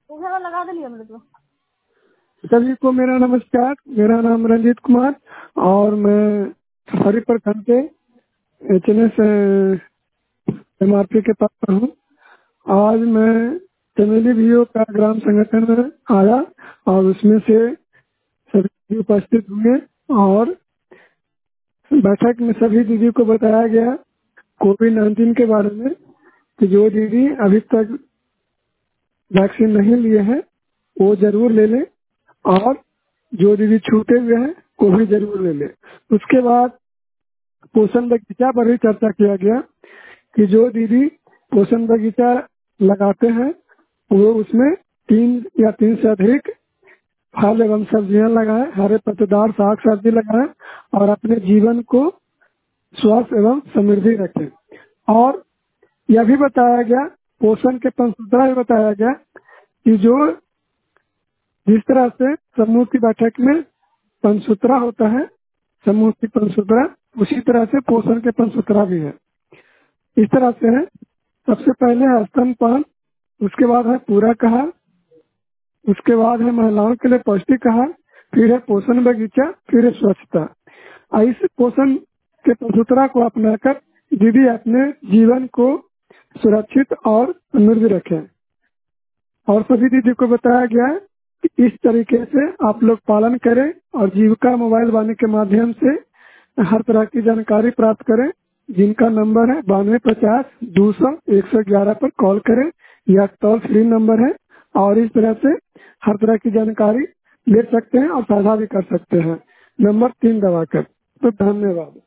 लगा दिलिए मेरे को। सभी को मेरा नमस्कार। मेरा नाम रंजीत कुमार और मैं सफारी प्रखंड के एचएनएस एमआरपी के पास पर हूँ। आज मैं चमेली बीओ का ग्राम संगठन में आया और उसमें से सभी उपस्थित हुए और बैठक में सभी दीदी को बताया गया कोविड-19 के बारे में कि जो दीदी अभी तक वैक्सीन नहीं लिए हैं वो जरूर ले लें और जो दीदी छूटे हुए हैं वो भी जरूर ले लें। उसके बाद पोषण बगीचा पर भी चर्चा किया गया कि जो दीदी पोषण बगीचा लगाते हैं वो उसमें 3 से अधिक फल एवं सब्जियां लगाएं, हरे पत्तेदार साग सब्जी लगाएं और अपने जीवन को स्वस्थ एवं समृद्धि रखें। और यह भी बताया गया, पोषण के पंचसूत्रा भी बताया गया कि जो जिस तरह से समूह की बैठक में पंचसूत्रा होता है, समूह की पंचसूत्रा, उसी तरह से पोषण के पंचसूत्रा भी है। इस तरह से है, सबसे पहले है स्तनपान, उसके बाद है पूरक आहार, उसके बाद है महिलाओं के लिए पौष्टिक आहार, फिर है पोषण बगीचा, फिर है स्वच्छता। इस पोषण के पंचसूत्रा को अपनाकर दीदी अपने जीवन को सुरक्षित और समृद्ध रखें। और सभी दीदी को बताया गया है कि इस तरीके से आप लोग पालन करें और जीविका मोबाइल वाणी के माध्यम से हर तरह की जानकारी प्राप्त करें, जिनका नंबर है 9250-200-111 पर कॉल करें। यह टोल फ्री नंबर है और इस तरह से हर तरह की जानकारी ले सकते हैं और साझा भी कर सकते हैं नंबर 3 दबाकर। तो धन्यवाद।